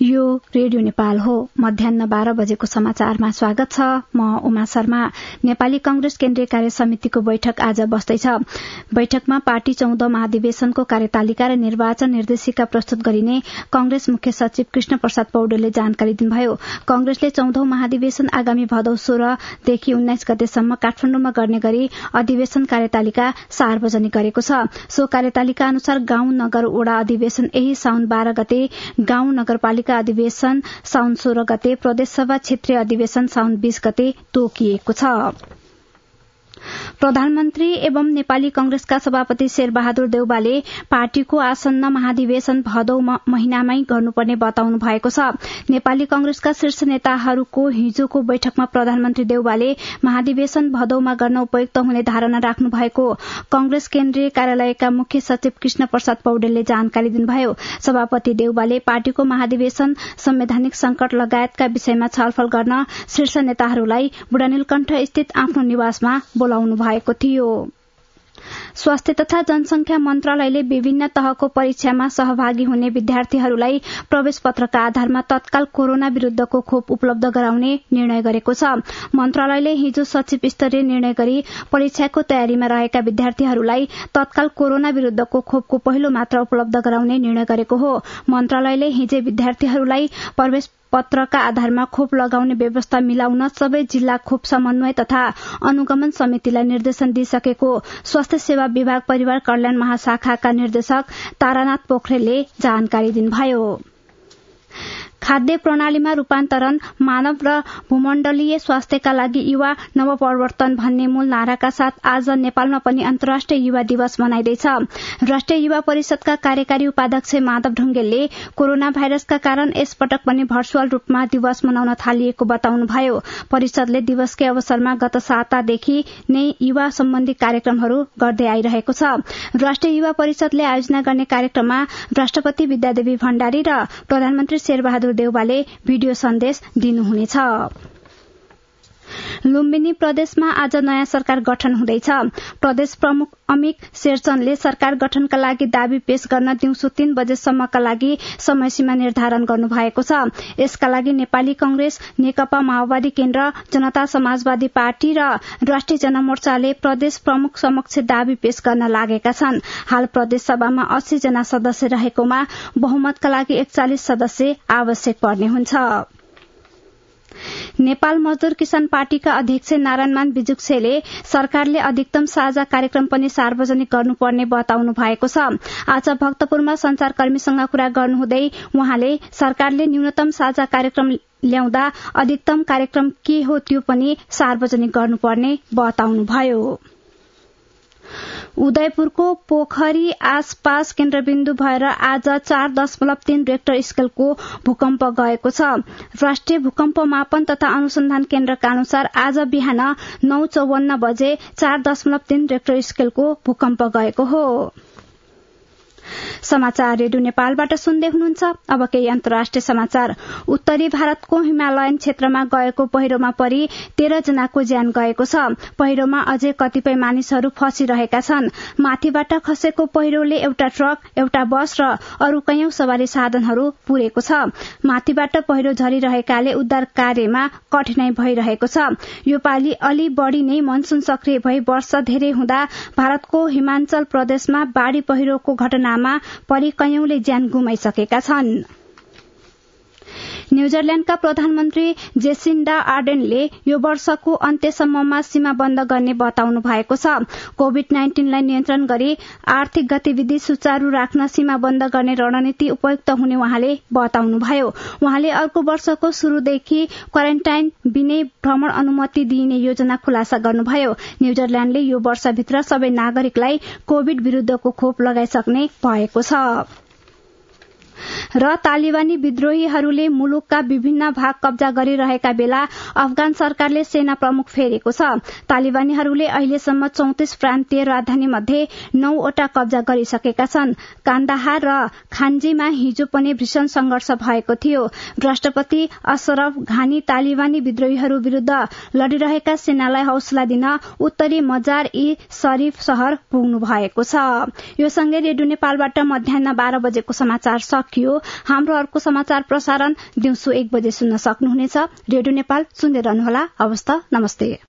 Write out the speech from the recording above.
यो रेडियो नेपाल हो। मध्याह्न 12 बजेको समाचारमा स्वागत छ। म उमा शर्मा। नेपाली कांग्रेस केन्द्रीय कार्य समितिको बैठक आज बस्दैछ। बैठकमा पार्टी 14औं महाधिवेशनको कार्यतालिका र निर्वाचन निर्देशिका प्रस्तुत गरिने कांग्रेस मुख्य सचिव कृष्ण प्रसाद पौडेलले जानकारी दिनुभयो। कांग्रेसले 14औं महाधिवेशन आगामी भदौ 16 देखि 19 गतेसम्म काठमाडौँमा गर्ने गरी अधिवेशन कार्यतालिका सार्वजनिक गरेको छ। सो कार्यतालिका अनुसार गाउँ नगर वडा अधिवेशन यही साउन 12 गते, गाउँ नगरपालिका अधिवेशन साउन 16 गते, प्रदेशसभा क्षेत्रीय अधिवेशन साउन 20 गते तोकिएको छ। प्रधानमन्त्री एवं नेपाली कांग्रेसका सभापति शेरबहादुर देउवाले पार्टीको आसन्न महाधिवेशन भदौ महिनामै गर्नुपर्ने बताउनु भएको छ। नेपाली कांग्रेसका शीर्ष नेताहरूको हिजोको बैठकमा प्रधानमन्त्री देउवाले महाधिवेशन भदौमा गर्न उपयुक्त हुने धारणा राख्नु भएको कांग्रेस केन्द्रीय कार्यालयका मुख्य सचिव कृष्ण प्रसाद पौडेलले जानकारी दिनुभयो। सभापति देउवाले पार्टीको महाधिवेशन संवैधानिक संकट लगायतका विषयमा छलफल गर्न शीर्ष नेताहरूलाई बुढानीलकण्ठ स्थित आफ्नो निवासमा बोलाउनु भएको थियो। स्वास्थ्य तथा जनसंख्या मन्त्रालयले विभिन्न तहको परीक्षामा सहभागी हुने विद्यार्थीहरूलाई प्रवेश पत्रका आधारमा तत्काल कोरोना विरूद्धको खोप उपलब्ध गराउने निर्णय गरेको छ। मन्त्रालयले हिजो सचिव स्तरीय निर्णय गरी परीक्षाको तयारीमा रहेका विद्यार्थीहरूलाई तत्काल कोरोना विरूद्धको खोपको पहिलो मात्रा उपलब्ध गराउने निर्णय गरेको हो। मन्त्रालयले हिजो विद्यार्थीहरूलाई प्रवेश पत्रका आधारमा खोप लगाउने व्यवस्था मिलाउन सबै जिल्ला खोप समन्वय तथा अनुगमन समितिलाई निर्देशन दिइसकेको स्वास्थ्य सेवा विभाग परिवार कल्याण महाशाखाका निर्देशक तारानाथ पोखरेलले जानकारी दिनुभयो। खाद्य प्रणालीमा रूपान्तरण, मानव र भूमण्डलीय स्वास्थ्यका लागि युवा नवप्रवर्तन भन्ने मूल नाराका साथ आज नेपालमा पनि अन्तर्राष्ट्रिय युवा दिवस मनाइँदैछ। राष्ट्रिय युवा परिषदका कार्यकारी उपाध्यक्ष माधव ढुंगेलले कोरोना भाइरसका कारण यस पटक पनि भर्चुअल रूपमा दिवस मनाउन थालिएको बताउनुभयो। परिषदले दिवसकै अवसरमा गत सातादेखि नै युवा सम्बन्धी कार्यक्रमहरू गर्दै आइरहेको छ। राष्ट्रिय युवा परिषदले आयोजना गर्ने कार्यक्रममा राष्ट्रपति विद्यादेवी भण्डारी र प्रधानमन्त्री शेरबहादुर देउवाले भिडियो सन्देश दिनुहुनेछ। लुम्बिनी प्रदेशमा आज नयाँ सरकार गठन हुँदैछ। प्रदेश प्रमुख अमिक शेरचनले सरकार गठनका लागि दावी पेश गर्न दिउँसो 3 बजेसम्मका लागि समयसीमा निर्धारण गर्नुभएको छ। यसका लागि नेपाली कांग्रेस, नेकपा माओवादी केन्द्र, जनता समाजवादी पार्टी र राष्ट्रिय जनमोर्चाले प्रदेश प्रमुख समक्ष दावी पेश गर्न लागेका छन्। हाल प्रदेश सभामा 80 जना सदस्य रहेकोमा बहुमतका लागि 41 सदस्य आवश्यक पर्ने हुन्छ। नेपाल मजदूर किसान पार्टीका अध्यक्ष नारायणमान बिजुक्सेले सरकारले अधिकतम साझा कार्यक्रम पनि सार्वजनिक गर्नुपर्ने बताउनु भएको छ। आज भक्तपुरमा संचारकर्मीसँग कुरा गर्नुहुँदै उहाँले सरकारले न्यूनतम साझा कार्यक्रम ल्याउँदा अधिकतम कार्यक्रम के हो त्यो पनि सार्वजनिक गर्नुपर्ने बताउनुभयो। उदयपुरको पोखरी आसपास केन्द्रबिन्दु भएर आज 4.3 रेक्टर स्केलको भूकम्प गएको छ। राष्ट्रिय भूकम्प मापन तथा अनुसन्धान केन्द्रका अनुसार आज बिहान 9:54 बजे 4.3 रेक्टर स्केलको भूकम्प गएको हो। समाचार रेडियो नेपालबाट सुन्दै हुनुहुन्छ। अब केही अन्तर्राष्ट्रिय समाचार। उत्तरी भारतको हिमालयन क्षेत्रमा गएको पहिरोमा परि 13 जनाको ज्यान गएको छ। पहिरोमा अझै कतिपय मानिसहरू फँसिरहेका छन्। माथिबाट खसेको पहिरोले एउटा ट्रक, एउटा बस र अरू कैयौं सवारी साधनहरू पुरेको छ। माथिबाट पहिरो झरिरहेकाले उद्धार कार्यमा कठिनाई भइरहेको छ। यो पालि अलि बढ़ी नै मनसून सक्रिय भई वर्षा धेरै हुँदा भारतको हिमाञ्चल प्रदेशमा बाढ़ी पहिरोको घटनामा परि कैयौंले ज्यान गुमाइसकेका छन्। न्यूजील्याण्डका प्रधानमन्त्री जेसिन्डा आर्डेनले यो वर्षको अन्त्यसम्ममा सीमा बन्द गर्ने बताउनु भएको छ। कोभिड-19 लाई नियन्त्रण गरी आर्थिक गतिविधि सुचारू राख्न सीमा बन्द गर्ने रणनीति उपयुक्त हुने उहाँले बताउनुभयो। उहाँले अर्को वर्षको शुरूदेखि क्वारेन्टाइन बिनै भ्रमण अनुमति दिइने योजना खुलासा गर्नुभयो। न्यूजील्याण्डले यो वर्षभित्र सबै नागरिकलाई कोविड विरूद्धको खोप लगाइसक्ने भएको छ। र तालिबानी विद्रोहीहरूले मुलुकका विभिन्न भाग कब्जा गरिरहेका बेला अफगान सरकारले सेना प्रमुख फेरेको छ। तालिबानीहरूले अहिलेसम्म 34 प्रान्तीय राजधानी मध्ये 9 वटा कब्जा गरिसकेका छन्। कान्दाहार र खान्जीमा हिजो पनि भीषण संघर्ष भएको थियो। राष्ट्रपति अशरफ घानी तालिबानी विद्रोहीहरू विरूद्ध लडिरहेका सेनालाई हौसला दिन उत्तरी मजार ई शरीफ शहर पुग्नु भएको छ। यो सँगै रेडियो नेपालबाट मध्याह्न 12 बजेको समाचार सकियो। हाम्रो अर्को समाचार प्रसारण दिउँसो 1 बजे सुन्न सक्नुहुनेछ। रेडियो नेपाल सुन्दै रहनुहोला। हवस् त, नमस्ते।